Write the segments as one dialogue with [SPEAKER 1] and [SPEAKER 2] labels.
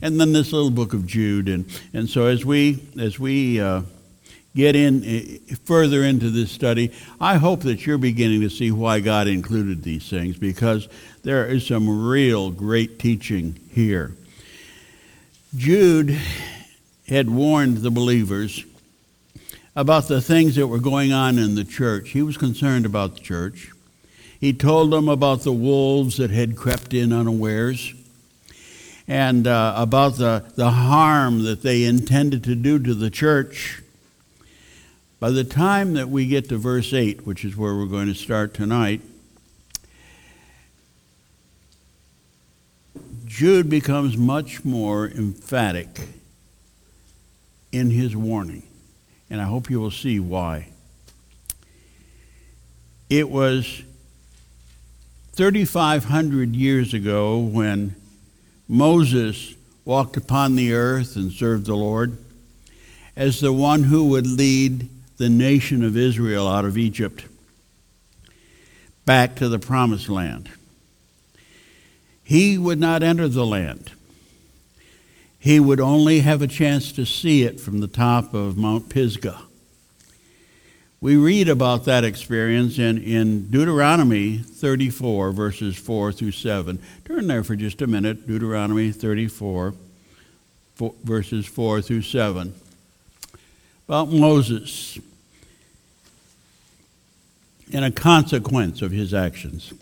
[SPEAKER 1] and then this little book of Jude. And so as we get in further into this study, I hope that you're beginning to see why God included these things, because there is some real great teaching here. Jude had warned the believers about the things that were going on in the church. He was concerned about the church. He told them about the wolves that had crept in unawares, and about the harm that they intended to do to the church. By the time that we get to verse 8, which is where we're going to start tonight, Jude becomes much more emphatic in his warning, and I hope you will see why. It was 3,500 years ago when Moses walked upon the earth and served the Lord as the one who would lead the nation of Israel out of Egypt back to the promised land. He would not enter the land. He would only have a chance to see it from the top of Mount Pisgah. We read about that experience in Deuteronomy 34, verses 4 through 7. Turn there for just a minute, Deuteronomy 34, verses 4 through 7. About Moses and a consequence of his actions.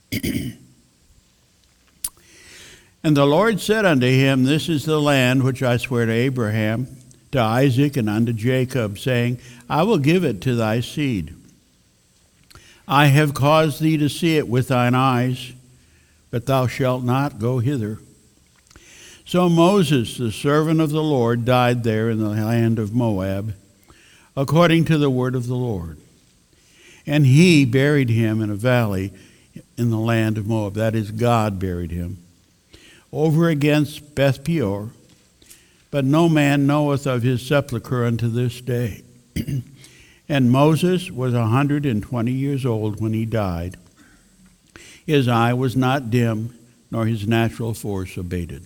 [SPEAKER 1] And the Lord said unto him, This is the land which I swear to Abraham, to Isaac, and unto Jacob, saying, I will give it to thy seed. I have caused thee to see it with thine eyes, but thou shalt not go hither. So Moses, the servant of the Lord, died there in the land of Moab, according to the word of the Lord. And he buried him in a valley in the land of Moab. That is, God buried him, over against Beth Peor. But no man knoweth of his sepulchre unto this day. And Moses was 120 years old when he died. His eye was not dim, nor his natural force abated.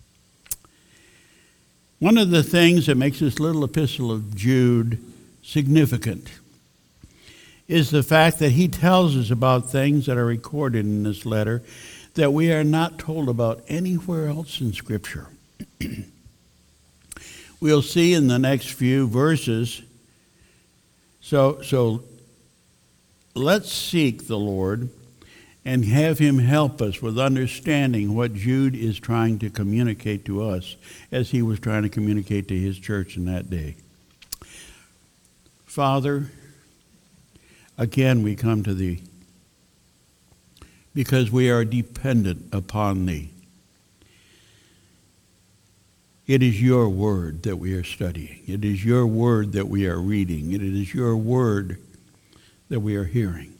[SPEAKER 1] One of the things that makes this little epistle of Jude significant is the fact that he tells us about things that are recorded in this letter that we are not told about anywhere else in Scripture. We'll see in the next few verses. So let's seek the Lord and have him help us with understanding what Jude is trying to communicate to us as he was trying to communicate to his church in that day. Father, again we come to thee because we are dependent upon thee. It is your word that we are studying. It is your word that we are reading. It is your word that we are hearing.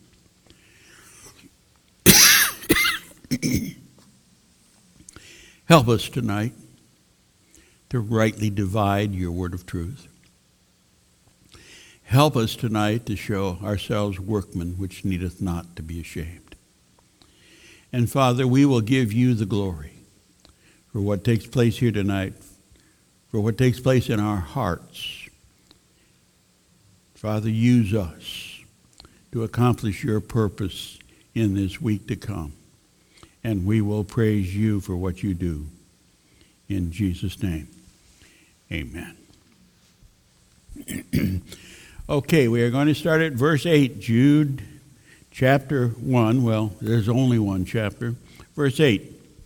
[SPEAKER 1] Help us tonight to rightly divide your word of truth. Help us tonight to show ourselves workmen which needeth not to be ashamed. And Father, we will give you the glory for what takes place here tonight, for what takes place in our hearts. Father, use us to accomplish your purpose in this week to come. And we will praise you for what you do. In Jesus' name, amen. Okay, we are going to start at verse 8, Jude chapter 1. Well, there's only one chapter. Verse 8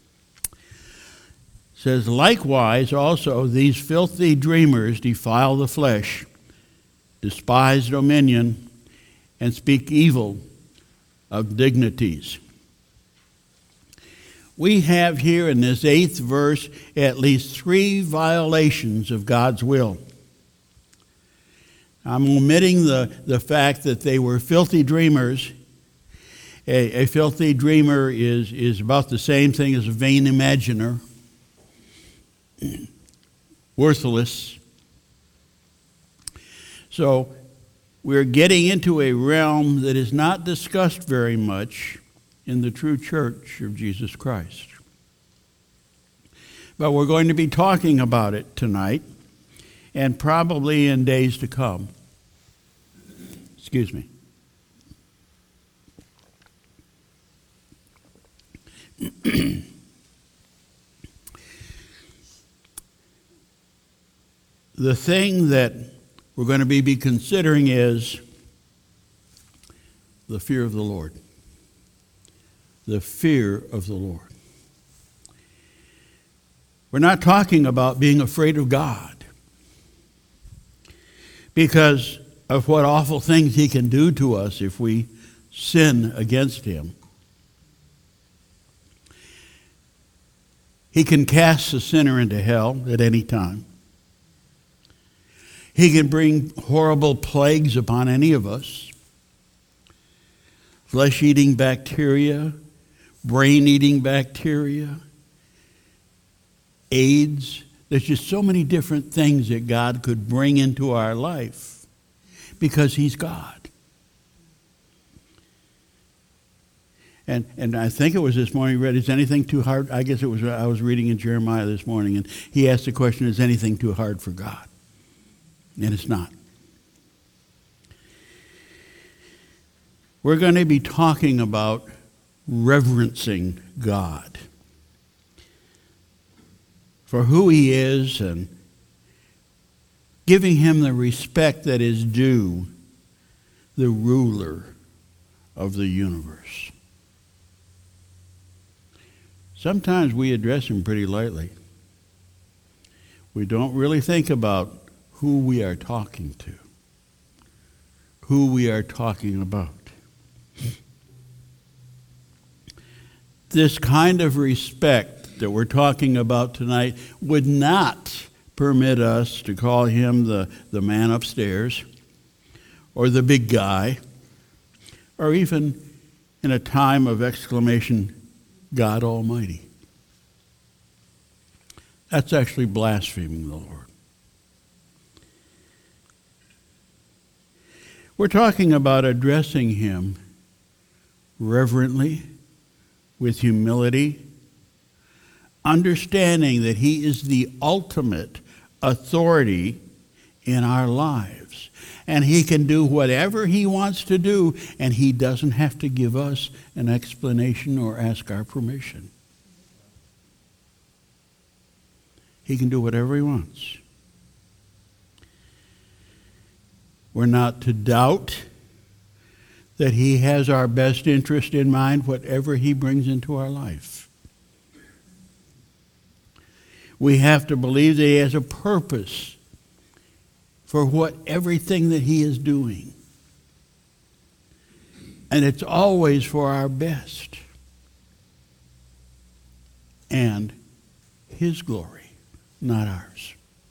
[SPEAKER 1] says, Likewise also these filthy dreamers defile the flesh, despise dominion, and speak evil of dignities. We have here in this 8th verse at least 3 violations of God's will. I'm omitting the fact that they were filthy dreamers. A filthy dreamer is about the same thing as a vain imaginer. Worthless. So we're getting into a realm that is not discussed very much in the true church of Jesus Christ. But we're going to be talking about it tonight and probably in days to come. Excuse me. The thing that we're going to be considering is the fear of the Lord. The fear of the Lord. We're not talking about being afraid of God because of what awful things he can do to us if we sin against him. He can cast the sinner into hell at any time. He can bring horrible plagues upon any of us. Flesh-eating bacteria, brain-eating bacteria, AIDS. There's just so many different things that God could bring into our life because he's God. And I think it was this morning, read, is anything too hard? I guess it was, I was reading in Jeremiah this morning, and he asked the question, is anything too hard for God? And it's not. We're going to be talking about reverencing God for who he is and giving him the respect that is due the ruler of the universe. Sometimes we address him pretty lightly. We don't really think about who we are talking to, who we are talking about. This kind of respect that we're talking about tonight would not permit us to call him the man upstairs or the big guy, or even in a time of exclamation, God Almighty. That's actually blaspheming the Lord. We're talking about addressing him reverently, with humility, understanding that he is the ultimate authority in our lives. And he can do whatever he wants to do, and he doesn't have to give us an explanation or ask our permission. He can do whatever he wants. We're not to doubt that he has our best interest in mind, whatever he brings into our life. We have to believe that he has a purpose for everything that he is doing. And it's always for our best and his glory, not ours.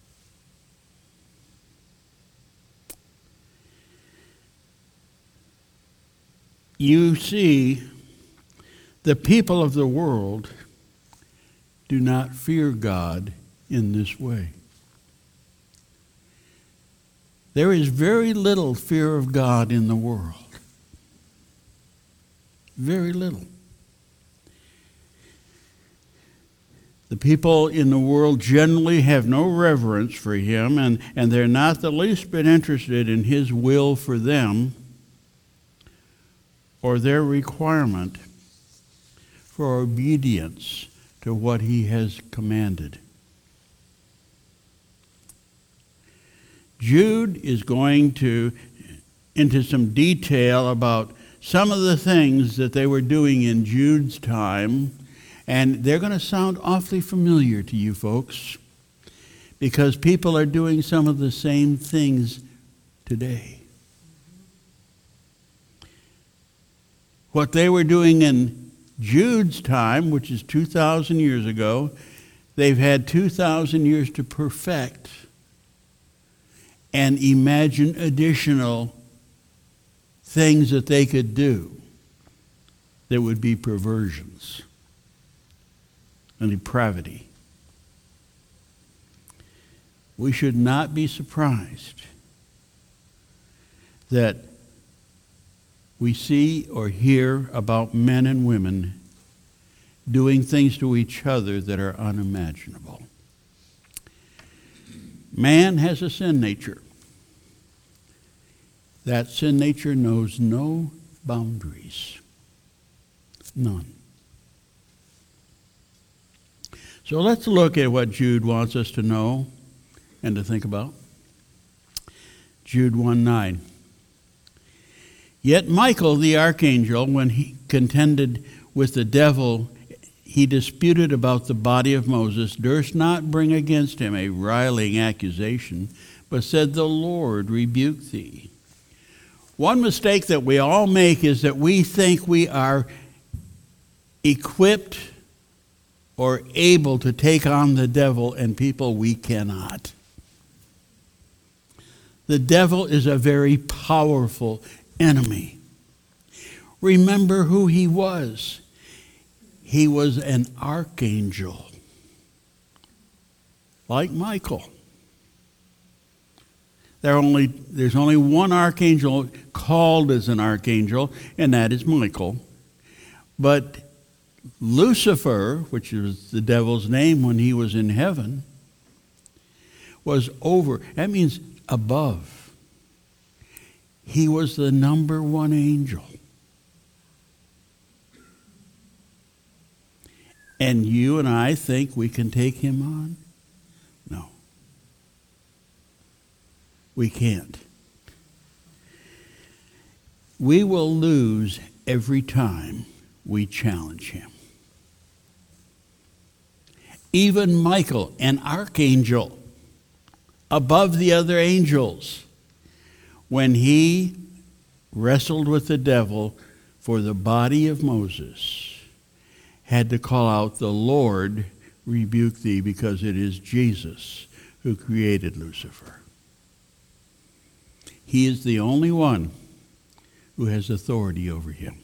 [SPEAKER 1] You see, the people of the world do not fear God in this way. There is very little fear of God in the world. Very little. The people in the world generally have no reverence for him, and they're not the least bit interested in his will for them or their requirement for obedience to what he has commanded. Jude is going into some detail about some of the things that they were doing in Jude's time, and they're going to sound awfully familiar to you folks because people are doing some of the same things today. What they were doing in Jude's time, which is 2,000 years ago, they've had 2,000 years to perfect and imagine additional things that they could do that would be perversions and depravity. We should not be surprised that we see or hear about men and women doing things to each other that are unimaginable. Man has a sin nature. That sin nature knows no boundaries. None. So let's look at what Jude wants us to know and to think about. Jude 1:9. Yet Michael the archangel, when he contended with the devil, he disputed about the body of Moses, durst not bring against him a riling accusation, but said, The Lord rebuke thee. One mistake that we all make is that we think we are equipped or able to take on the devil, and people, we cannot. The devil is a very powerful enemy. Remember who he was. He was an archangel, like Michael. There's only one archangel called as an archangel, and that is Michael. But Lucifer, which is the devil's name when he was in heaven, was over. That means above. He was the number one angel. And you and I think we can take him on? No. We can't. We will lose every time we challenge him. Even Michael, an archangel, above the other angels, when he wrestled with the devil for the body of Moses, had to call out, The Lord rebuke thee, because it is Jesus who created Lucifer. He is the only one who has authority over him.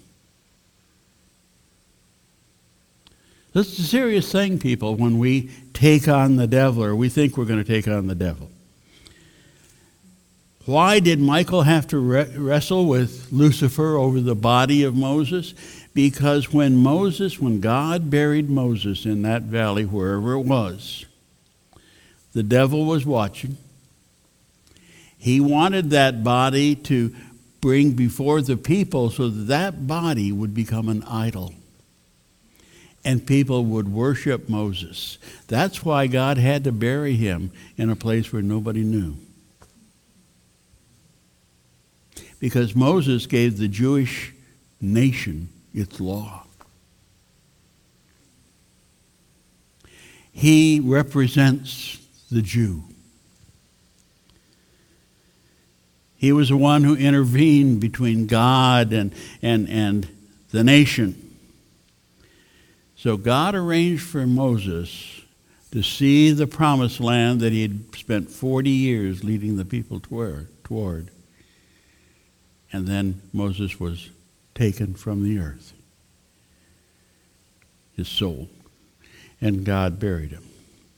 [SPEAKER 1] This is a serious thing, people, when we take on the devil, or we think we're going to take on the devil. Why did Michael have to wrestle with Lucifer over the body of Moses? Because when God buried Moses in that valley, wherever it was, the devil was watching. He wanted that body to bring before the people so that that body would become an idol. And people would worship Moses. That's why God had to bury him in a place where nobody knew. Because Moses gave the Jewish nation its law. He represents the Jew. He was the one who intervened between God and the nation. So God arranged for Moses to see the promised land that he had spent 40 years leading the people toward. And then Moses was taken from the earth, his soul, and God buried him.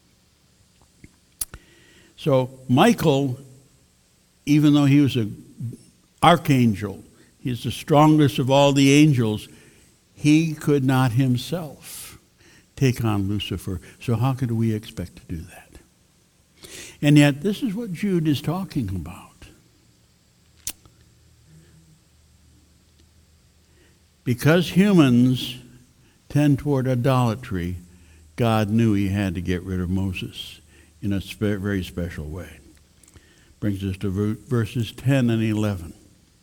[SPEAKER 1] So Michael, even though he was an archangel, he's the strongest of all the angels, he could not himself take on Lucifer. So how could we expect to do that? And yet, this is what Jude is talking about. Because humans tend toward idolatry, God knew he had to get rid of Moses in a very special way. Brings us to verses 10 and 11.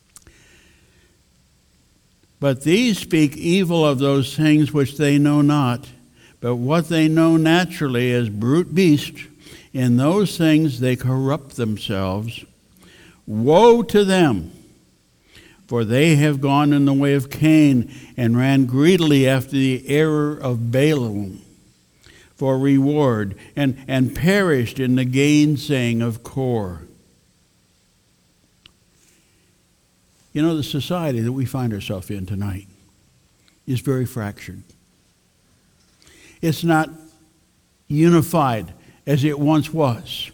[SPEAKER 1] But these speak evil of those things which they know not, but what they know naturally as brute beasts, in those things they corrupt themselves. Woe to them! For they have gone in the way of Cain, and ran greedily after the error of Balaam for reward, and perished in the gainsaying of Kor. You know, the society that we find ourselves in tonight is very fractured. It's not unified as it once was.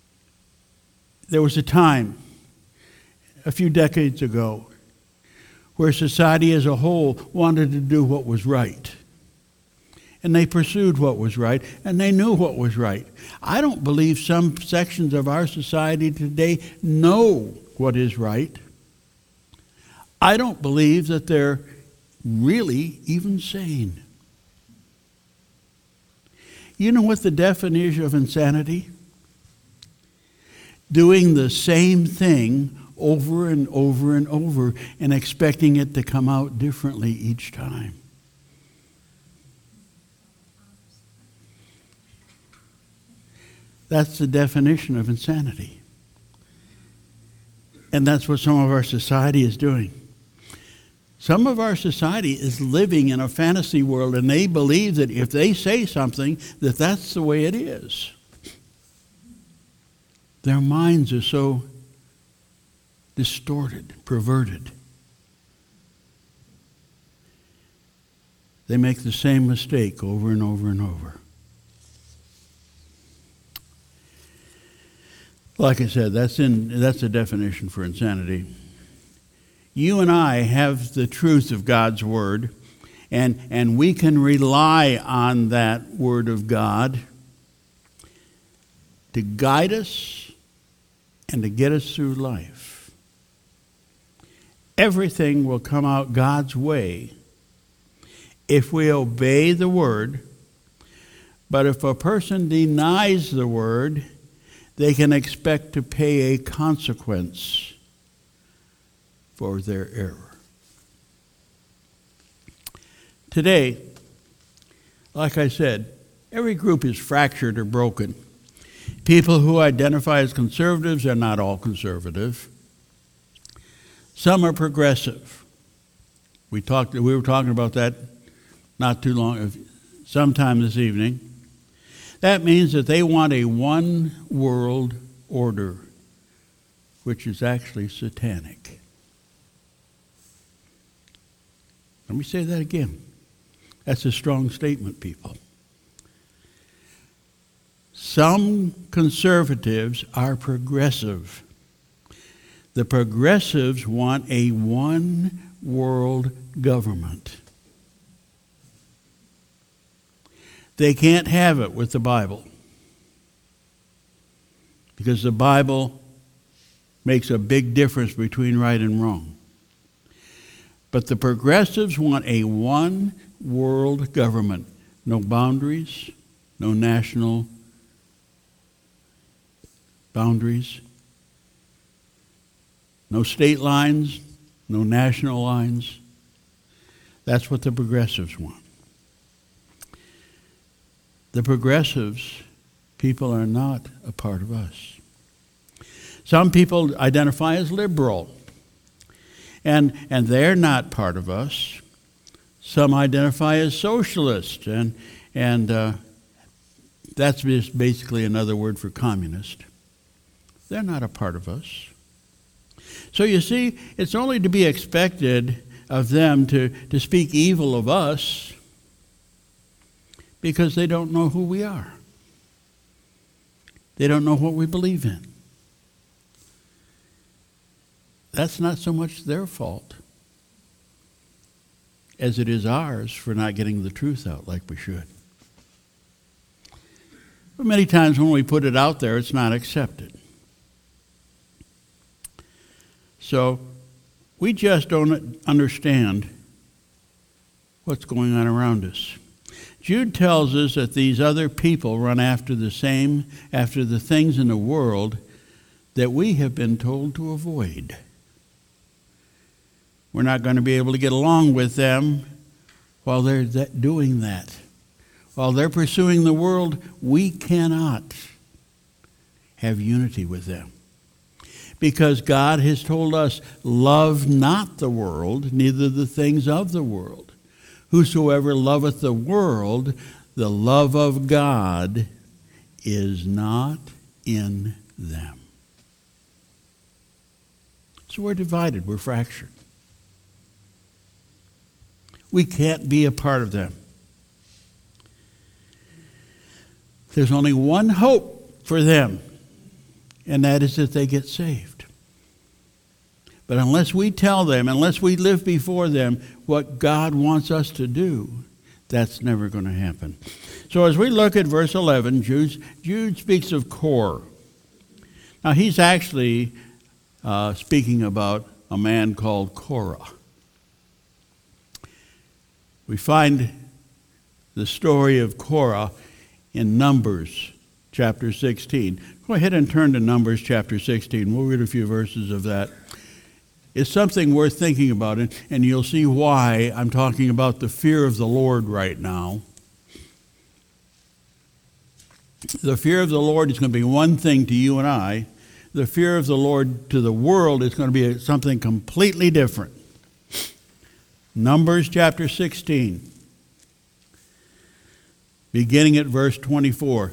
[SPEAKER 1] There was a time, a few decades ago, where society as a whole wanted to do what was right. And they pursued what was right, and they knew what was right. I don't believe some sections of our society today know what is right. I don't believe that they're really even sane. You know what the definition of insanity? Doing the same thing over and over and over and expecting it to come out differently each time. That's the definition of insanity. And that's what some of our society is doing. Some of our society is living in a fantasy world, and they believe that if they say something, that that's the way it is. Their minds are so distorted, perverted. They make the same mistake over and over and over. Like I said, that's the definition for insanity. You and I have the truth of God's Word, and we can rely on that Word of God to guide us and to get us through life. Everything will come out God's way if we obey the Word. But if a person denies the Word, they can expect to pay a consequence for their error. Today, like I said, every group is fractured or broken. People who identify as conservatives are not all conservative. Some are progressive. We were talking about that not too long, sometime this evening. That means that they want a one world order, which is actually satanic. Let me say that again. That's a strong statement, people. Some conservatives are progressive. The progressives want a one world government. They can't have it with the Bible, because the Bible makes a big difference between right and wrong. But the progressives want a one world government. No boundaries, no national boundaries, no state lines, no national lines. That's what the progressives want. The progressives, people are not a part of us. Some people identify as liberal, and they're not part of us. Some identify as socialist, and that's just basically another word for communist. They're not a part of us. So you see, it's only to be expected of them to speak evil of us because they don't know who we are. They don't know what we believe in. That's not so much their fault as it is ours for not getting the truth out like we should. But many times when we put it out there, it's not accepted. So we just don't understand what's going on around us. Jude tells us that these other people run after the things in the world that we have been told to avoid. We're not going to be able to get along with them while they're doing that. While they're pursuing the world, we cannot have unity with them. Because God has told us, love not the world, neither the things of the world. Whosoever loveth the world, the love of God is not in them. So we're divided, we're fractured. We can't be a part of them. There's only one hope for them, and that is that they get saved. But unless we tell them, unless we live before them what God wants us to do, that's never going to happen. So as we look at verse 11, Jude speaks of Korah. Now he's actually speaking about a man called Korah. We find the story of Korah in Numbers chapter 16. Go ahead and turn to Numbers chapter 16. We'll read a few verses of that. It's something worth thinking about, and you'll see why I'm talking about the fear of the Lord right now. The fear of the Lord is going to be one thing to you and I. The fear of the Lord to the world is going to be something completely different. Numbers chapter 16, beginning at verse 24.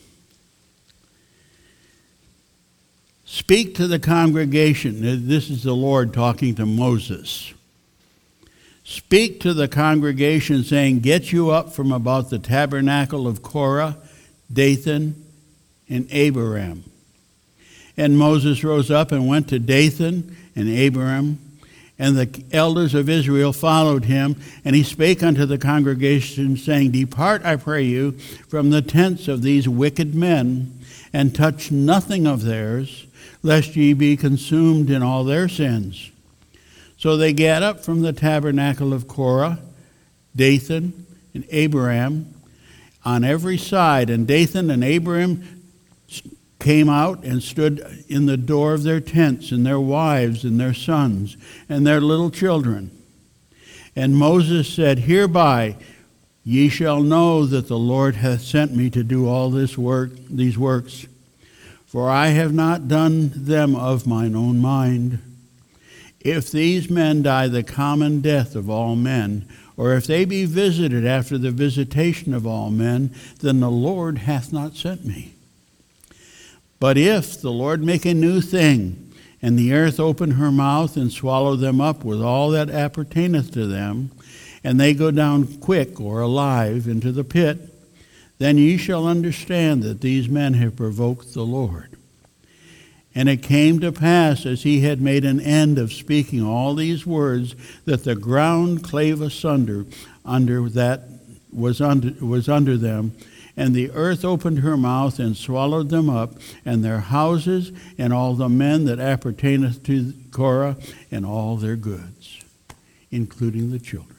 [SPEAKER 1] Speak to the congregation. This is the Lord talking to Moses. Speak to the congregation, saying, get you up from about the tabernacle of Korah, Dathan, and Abiram. And Moses rose up and went to Dathan and Abiram, and the elders of Israel followed him. And he spake unto the congregation, saying, depart, I pray you, from the tents of these wicked men, and touch nothing of theirs, lest ye be consumed in all their sins. So they gat up from the tabernacle of Korah, Dathan, and Abiram on every side. And Dathan and Abiram came out and stood in the door of their tents, and their wives and their sons and their little children. And Moses said, hereby ye shall know that the Lord hath sent me to do all this work, these works. For I have not done them of mine own mind. If these men die the common death of all men, or if they be visited after the visitation of all men, then the Lord hath not sent me. But if the Lord make a new thing, and the earth open her mouth and swallow them up with all that appertaineth to them, and they go down quick or alive into the pit, then ye shall understand that these men have provoked the Lord. And it came to pass, as he had made an end of speaking all these words, that the ground clave asunder under that was under them, and the earth opened her mouth and swallowed them up, and their houses, and all the men that appertaineth to Korah, and all their goods, including the children.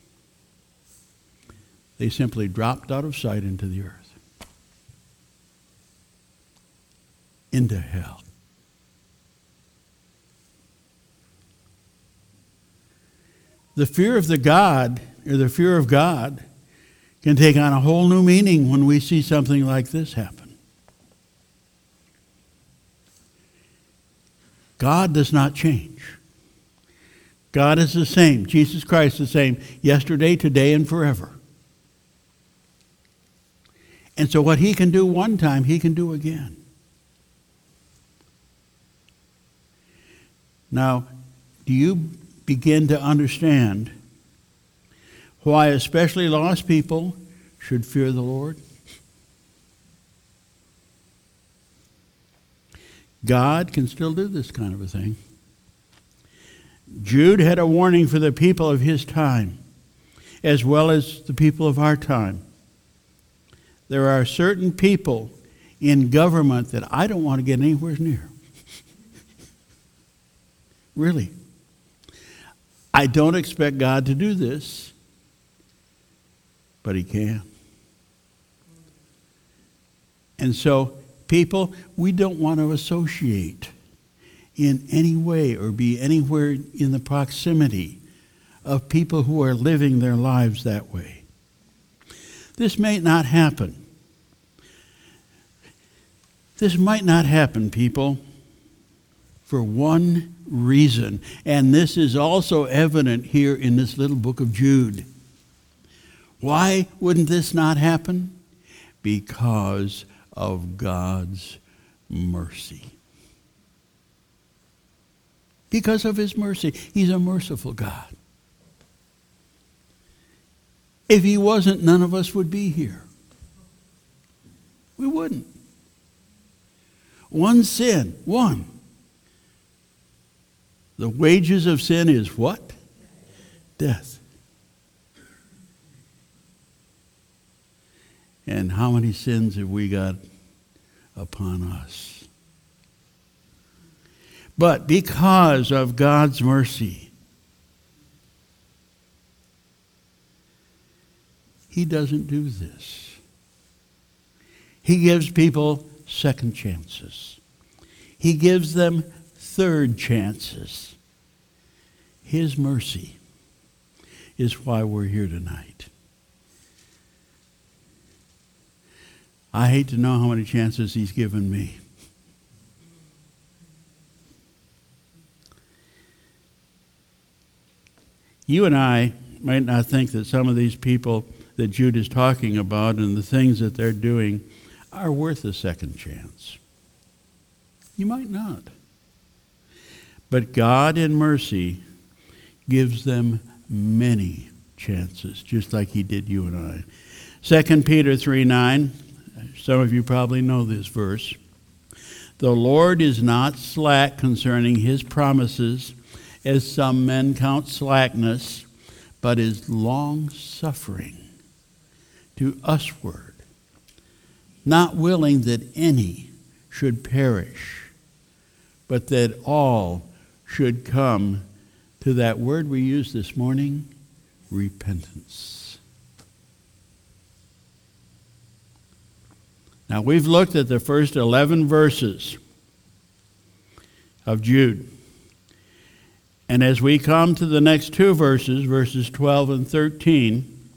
[SPEAKER 1] They simply dropped out of sight into the earth, into hell. The fear of the fear of God can take on a whole new meaning when we see something like this happen. God does not change. God is the same. Jesus Christ is the same yesterday, today, and forever. And so what he can do one time, he can do again. Now, do you begin to understand why especially lost people should fear the Lord? God can still do this kind of a thing. Jude had a warning for the people of his time, as well as the people of our time. There are certain people in government that I don't want to get anywhere near. Really. I don't expect God to do this, but he can. And so, people, we don't want to associate in any way or be anywhere in the proximity of people who are living their lives that way. This may not happen. This might not happen, people, for one reason. And this is also evident here in this little book of Jude. Why wouldn't this not happen? Because of God's mercy. Because of his mercy. He's a merciful God. If he wasn't, none of us would be here. We wouldn't. One sin, one. The wages of sin is what? Death. And how many sins have we got upon us? But because of God's mercy, He doesn't do this. He gives people second chances. He gives them third chances. His mercy is why we're here tonight. I hate to know how many chances He's given me. You and I might not think that some of these people that Jude is talking about and the things that they're doing are worth a second chance. You might not. But God in mercy gives them many chances, just like He did you and I. 2 Peter 3:9, some of you probably know this verse. The Lord is not slack concerning His promises, as some men count slackness, but is long-suffering to usward, not willing that any should perish, but that all should come to that word we used this morning, repentance. Now, we've looked at the first 11 verses of Jude. And as we come to the next two verses, verses 12 and 13,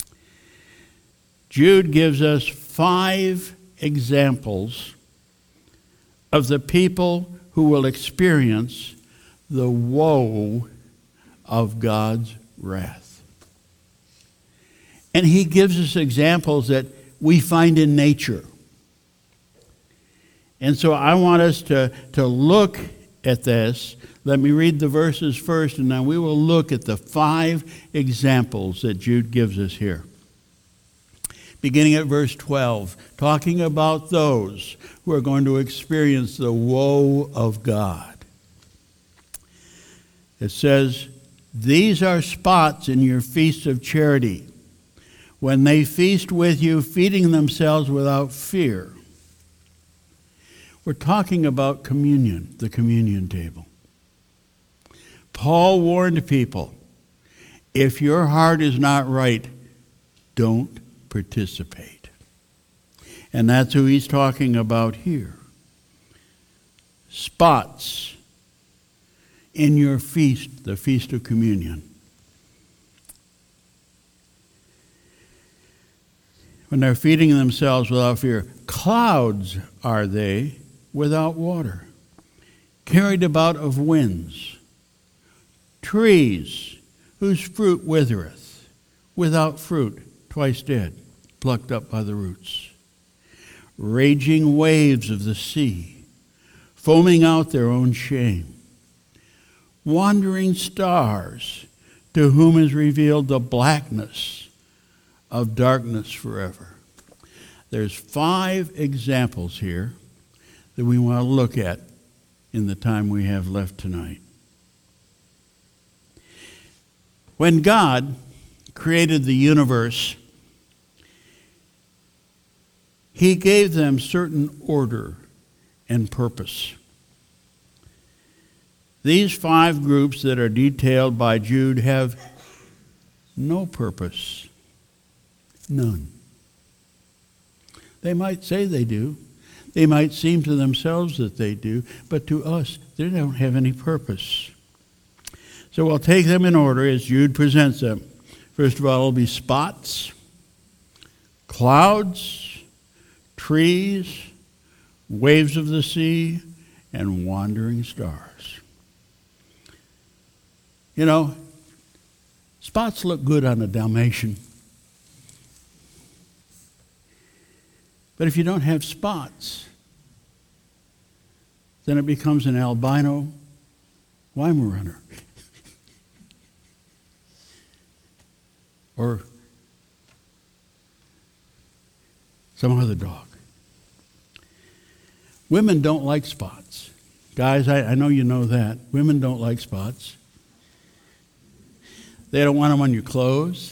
[SPEAKER 1] Jude gives us 5 examples of the people who will experience the woe of God's wrath. And he gives us examples that we find in nature. And so I want us to look at this. Let me read the verses first, and then we will look at the 5 examples that Jude gives us here. Beginning at verse 12, talking about those who are going to experience the woe of God. It says, "These are spots in your feasts of charity, when they feast with you, feeding themselves without fear." We're talking about communion, the communion table. Paul warned people, if your heart is not right, don't participate. And that's who he's talking about here. Spots in your feast, the Feast of Communion. When they're feeding themselves without fear. Clouds are they without water, carried about of winds. Trees whose fruit withereth, without fruit, twice dead, plucked up by the roots. Raging waves of the sea, foaming out their own shame. Wandering stars, to whom is revealed the blackness of darkness forever. There's 5 examples here that we want to look at in the time we have left tonight. When God created the universe, He gave them certain order and purpose. These 5 groups that are detailed by Jude have no purpose. None. They might say they do. They might seem to themselves that they do, but to us, they don't have any purpose. So we'll take them in order as Jude presents them. First of all, it'll be spots, clouds, trees, waves of the sea, and wandering stars. You know, spots look good on a Dalmatian. But if you don't have spots, then it becomes an albino Weimaraner. Or some other dog. Women don't like spots Guys, I know you know that. Women don't like spots. They don't want them on your clothes.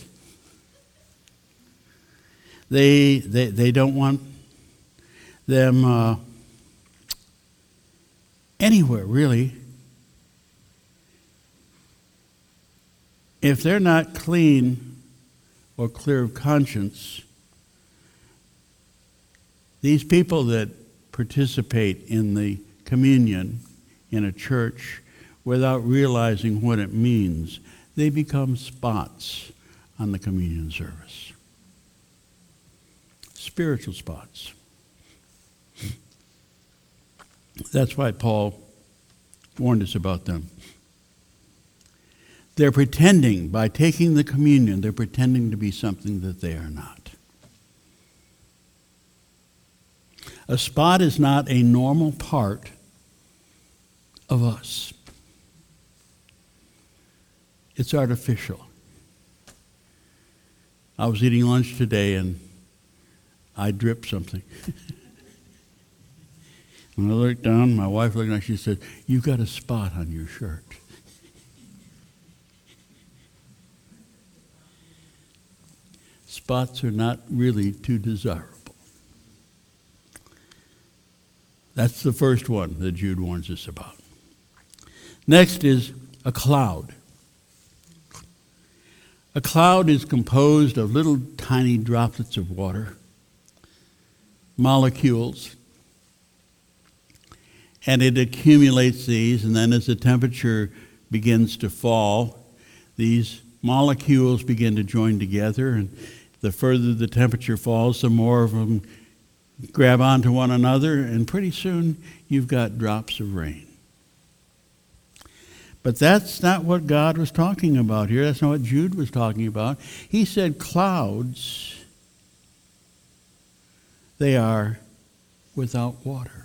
[SPEAKER 1] They don't want them anywhere, really. If they're not clean or clear of conscience, these people that participate in the communion in a church without realizing what it means, they become spots on the communion service. Spiritual spots. That's why Paul warned us about them. They're pretending, by taking the communion, they're pretending to be something that they are not. A spot is not a normal part of us. It's artificial. I was eating lunch today and I dripped something. When I looked down, my wife looked at me, she said, "You've got a spot on your shirt." Spots are not really too desirable. That's the first one that Jude warns us about. Next is a cloud. A cloud is composed of little tiny droplets of water, molecules, and it accumulates these, and then as the temperature begins to fall, these molecules begin to join together, and the further the temperature falls, the more of them grab onto one another, and pretty soon you've got drops of rain. But that's not what God was talking about here. That's not what Jude was talking about. He said clouds, they are without water.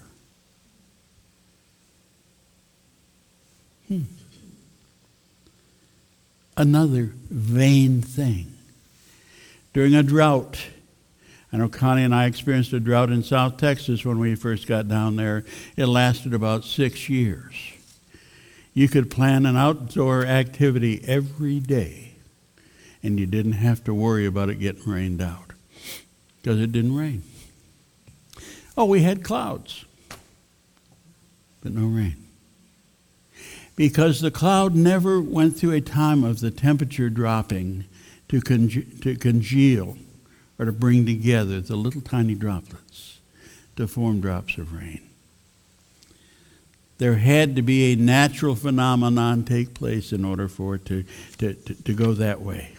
[SPEAKER 1] Another vain thing. During a drought, I know Connie and I experienced a drought in South Texas when we first got down there. It lasted about 6 years. You could plan an outdoor activity every day, and you didn't have to worry about it getting rained out, because it didn't rain. Oh, we had clouds, but no rain. Because the cloud never went through a time of the temperature dropping to congeal or to bring together the little tiny droplets to form drops of rain. There had to be a natural phenomenon take place in order for it to go that way.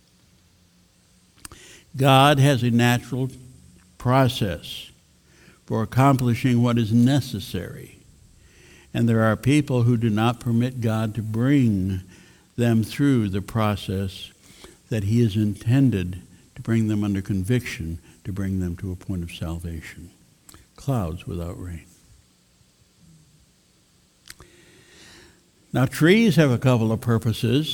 [SPEAKER 1] God has a natural process for accomplishing what is necessary. And there are people who do not permit God to bring them through the process that He has intended to bring them under conviction, to bring them to a point of salvation. Clouds without rain. Now, trees have a couple of purposes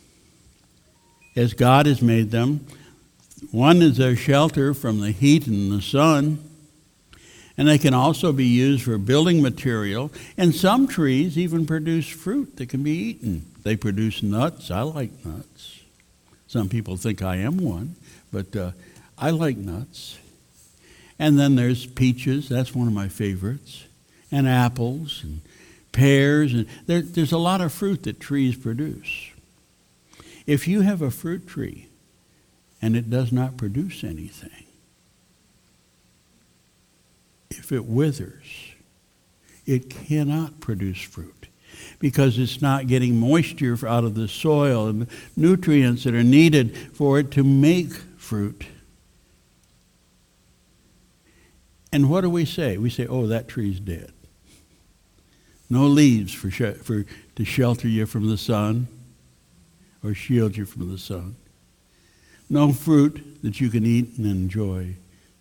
[SPEAKER 1] as God has made them. One is their shelter from the heat and the sun, and they can also be used for building material, and some trees even produce fruit that can be eaten. They produce nuts. I like nuts. Some people think I am one, but I like nuts. And then there's peaches. That's one of my favorites. And apples and pears. And there's a lot of fruit that trees produce. If you have a fruit tree and it does not produce anything, if it withers, it cannot produce fruit because it's not getting moisture out of the soil and the nutrients that are needed for it to make fruit. And what do we say? We say, "Oh, that tree's dead." No leaves to shelter you from the sun or shield you from the sun. No fruit that you can eat and enjoy.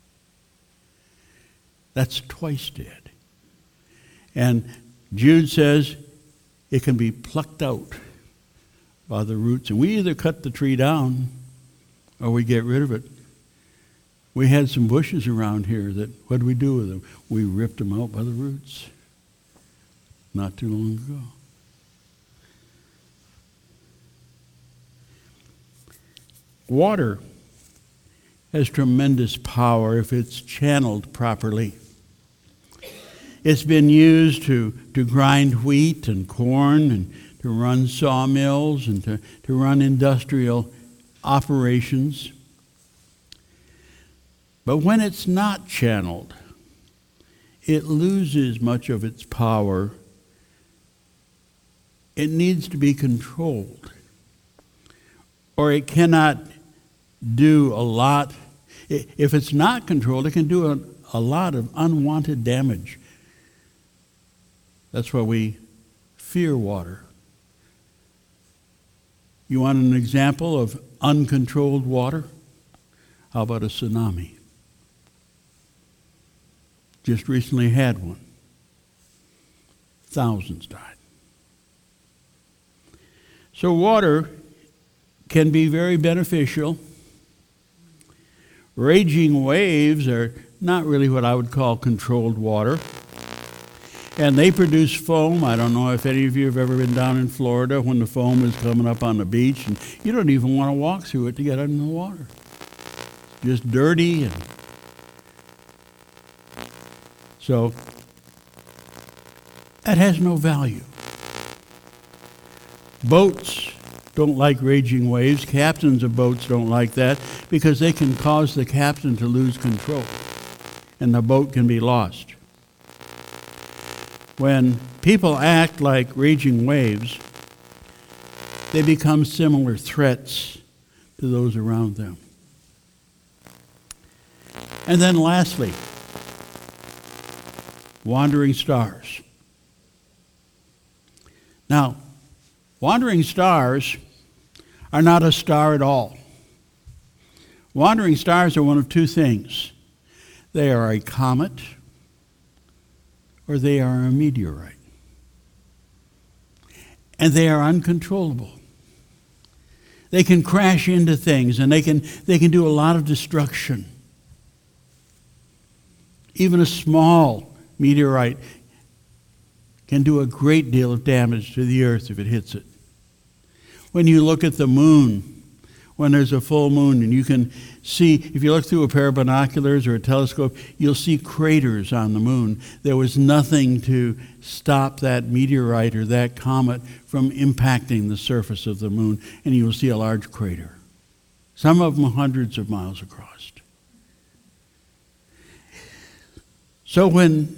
[SPEAKER 1] That's twice dead. And Jude says it can be plucked out by the roots. And we either cut the tree down or we get rid of it. We had some bushes around here that, what did we do with them? We ripped them out by the roots. not too long ago. Water has tremendous power if it's channeled properly. It's been used to grind wheat and corn and to run sawmills and to run industrial operations. But when it's not channeled, it loses much of its power. It needs to be controlled, or it cannot do a lot. If it's not controlled, it can do a lot of unwanted damage. That's why we fear water. You want an example of uncontrolled water? How about a tsunami? Just recently had one. Thousands died. So water can be very beneficial. Raging waves are not really what I would call controlled water. And they produce foam. I don't know if any of you have ever been down in Florida when the foam is coming up on the beach, and you don't even want to walk through it to get under the water. It's just dirty. And so that has no value. Boats don't like raging waves. Captains of boats don't like that because they can cause the captain to lose control, and the boat can be lost. When people act like raging waves, they become similar threats to those around them. And then lastly, wandering stars. Now, wandering stars are not a star at all. Wandering stars are one of two things. They are a comet, or they are a meteorite. And they are uncontrollable. They can crash into things, and they can do a lot of destruction. Even a small meteorite can do a great deal of damage to the earth if it hits it. When you look at the moon, when there's a full moon, and you can see, if you look through a pair of binoculars or a telescope, you'll see craters on the moon. There was nothing to stop that meteorite or that comet from impacting the surface of the moon, and you will see a large crater, some of them hundreds of miles across. So when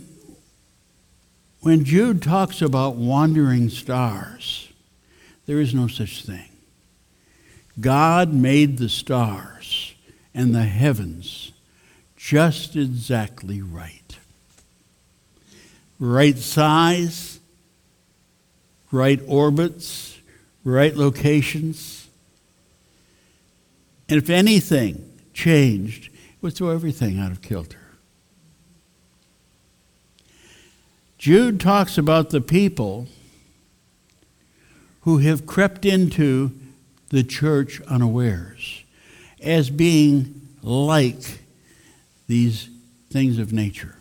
[SPEAKER 1] Jude talks about wandering stars, there is no such thing. God made the stars and the heavens just exactly right. Right size, right orbits, right locations. And if anything changed, it would throw everything out of kilter. Jude talks about the people who have crept into the church unawares as being like these things of nature.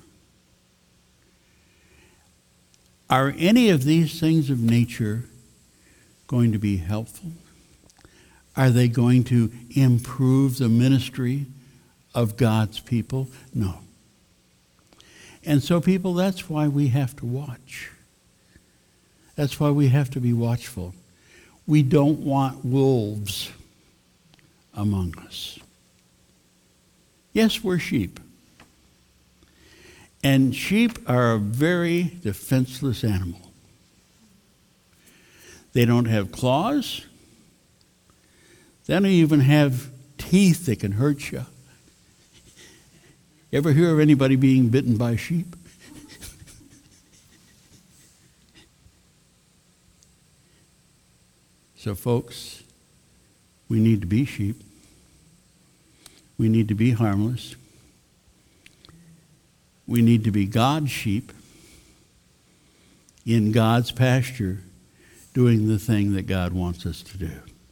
[SPEAKER 1] Are any of these things of nature going to be helpful? Are they going to improve the ministry of God's people? No. And so, people, that's why we have to watch. That's why we have to be watchful. We don't want wolves among us. Yes, we're sheep. And sheep are a very defenseless animal. They don't have claws. They don't even have teeth that can hurt you. Ever hear of anybody being bitten by a sheep? So, folks, we need to be sheep. We need to be harmless. We need to be God's sheep in God's pasture, doing the thing that God wants us to do.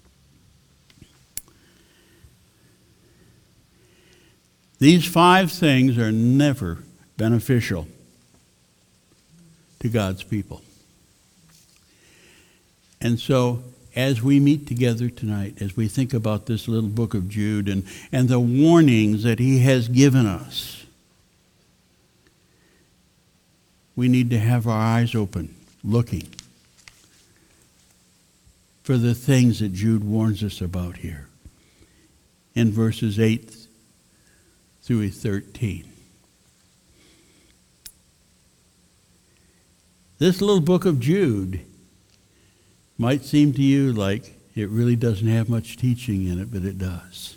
[SPEAKER 1] These 5 things are never beneficial to God's people. And so, as we meet together tonight, as we think about this little book of Jude and the warnings that he has given us, we need to have our eyes open, looking for the things that Jude warns us about here in verses 8 through 13. This little book of Jude might seem to you like it really doesn't have much teaching in it, but it does.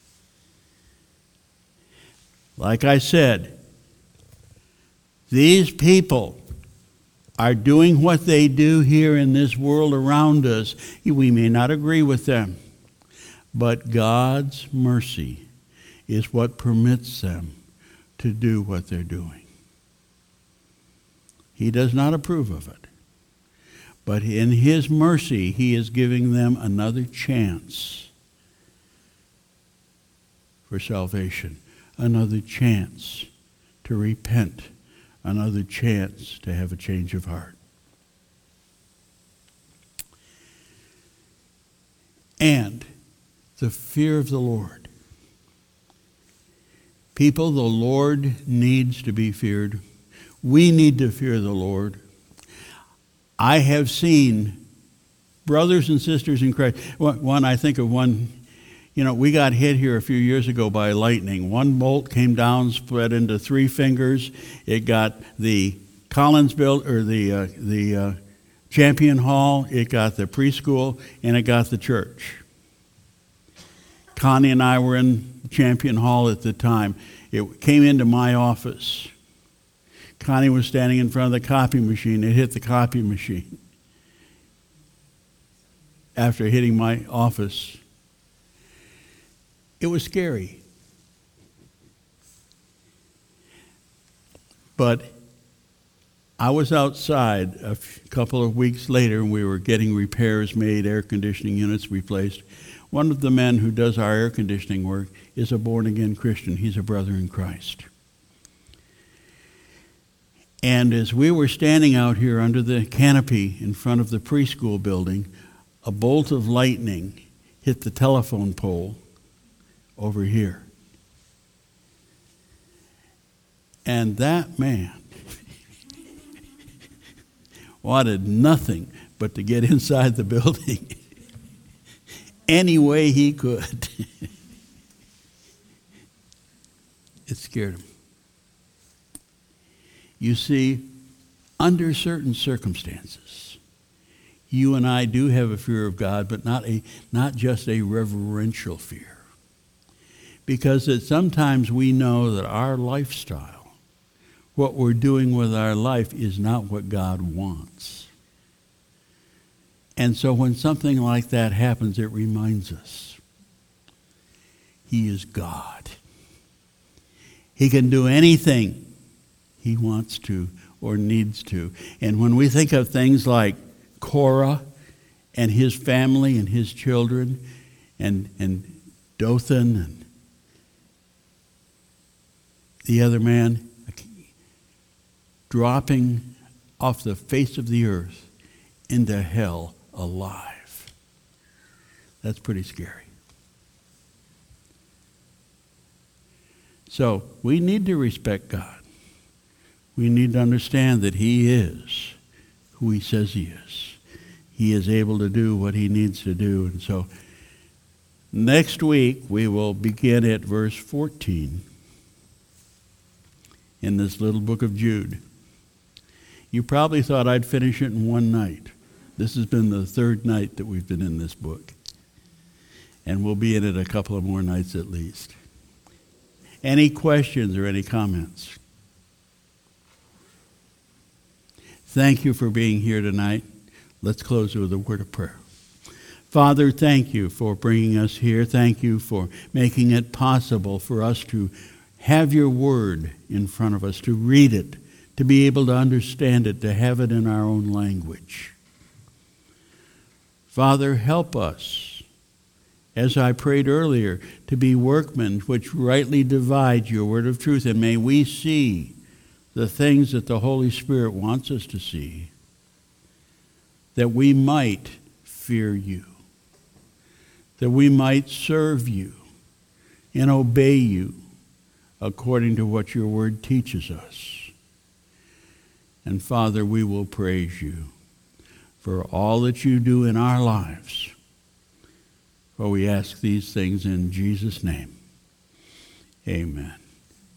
[SPEAKER 1] Like I said, these people are doing what they do here in this world around us. We may not agree with them, but God's mercy is what permits them to do what they're doing. He does not approve of it. But in his mercy, he is giving them another chance for salvation, another chance to repent, another chance to have a change of heart. And the fear of the Lord. People, the Lord needs to be feared. We need to fear the Lord. I have seen brothers and sisters in Christ. I think of one, we got hit here a few years ago by lightning. One bolt came down, split into 3 fingers. It got the Collins the Champion Hall, it got the preschool, and it got the church. Connie and I were in Champion Hall at the time. It came into my office. Connie was standing in front of the copy machine. It hit the copy machine after hitting my office. It was scary. But I was outside a couple of weeks later, and we were getting repairs made, air conditioning units replaced. One of the men who does our air conditioning work is a born-again Christian. He's a brother in Christ. And as we were standing out here under the canopy in front of the preschool building, a bolt of lightning hit the telephone pole over here. And that man wanted nothing but to get inside the building any way he could. It scared him. You see, under certain circumstances, you and I do have a fear of God, but not just a reverential fear. Because sometimes we know that our lifestyle, what we're doing with our life, is not what God wants. And so when something like that happens, it reminds us, He is God. He can do anything He wants to or needs to. And when we think of things like Korah and his family and his children and Dothan and the other man dropping off the face of the earth into hell alive. That's pretty scary. So we need to respect God. We need to understand that He is who He says He is. He is able to do what He needs to do. And so next week we will begin at verse 14 in this little book of Jude. You probably thought I'd finish it in one night. This has been the 3rd night that we've been in this book. And we'll be in it a couple of more nights at least. Any questions or any comments? Thank you for being here tonight. Let's close with a word of prayer. Father, thank you for bringing us here. Thank you for making it possible for us to have your word in front of us, to read it, to be able to understand it, to have it in our own language. Father, help us, as I prayed earlier, to be workmen which rightly divide your word of truth, and may we see the things that the Holy Spirit wants us to see, that we might fear you, that we might serve you and obey you according to what your word teaches us. And Father, we will praise you for all that you do in our lives. For we ask these things in Jesus' name. Amen.